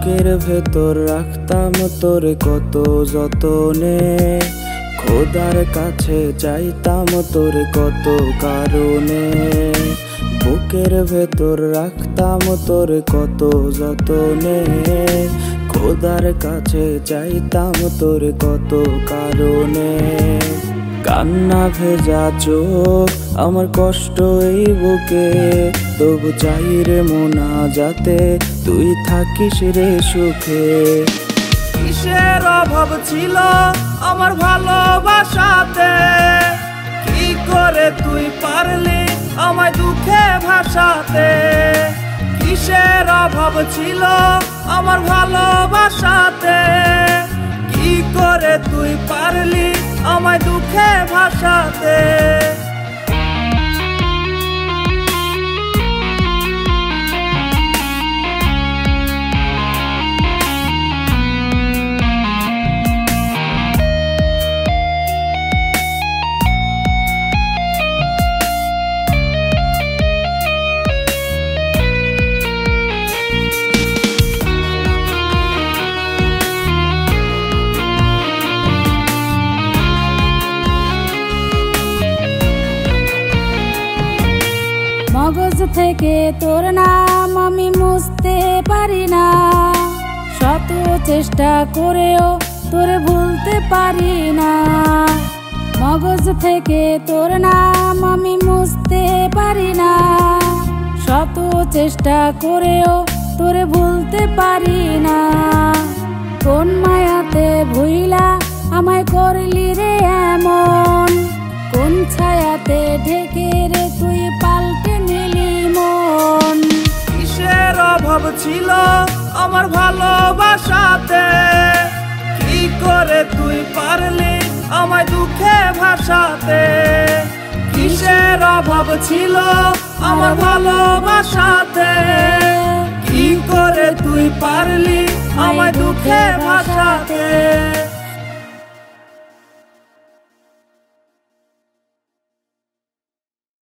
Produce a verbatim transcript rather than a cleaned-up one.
বুকের ভেতর রাখতাম তোরে কত যতনে, খোদার কাছে চাইতাম তোরে কত কারণে। বুকের ভেতর রাখতাম তোরে কত যতনে, খোদার কাছে চাইতাম তোরে কত কারণে। কান্না ভেজা চোখ আমার কষ্ট এই বুকে, তবু চাই রে মোনা যাতে তুই থাকিস রে সুখে। কিসের অভাব ছিল আমার ভালোবাসাতে, কি করে তুই পারলি আমায় দুঃখে ভাসাতে। কিসের অভাব ছিল আমার ভালোবাসাতে, কি করে তুই পারলি আমায় দুঃখে ভাসাতে। মগজ থেকে তোর নাম আমি মুছতে পারি না, শত চেষ্টা করেও তোরে ভুলতে পারি না। মগজ থেকে তোর নাম আমি মুছতে পারি না, শত চেষ্টা করেও তোরে ভুলতে পারি না। কোন মায়াতে ভুইলা আমায় করলি রে এমন, কোন ছায়াতে ঢেকে রে তুই পাল্টে নিলি মন। কিসের অভাব ছিল আমার ভালোবাসাতে, কি করে তুই পারলি আমায় দুঃখে ভাসাতে। কিসের অভাব ছিল আমার ভালোবাসাতে, কি করে তুই পারলি আমায় দুঃখে ভাসাতে।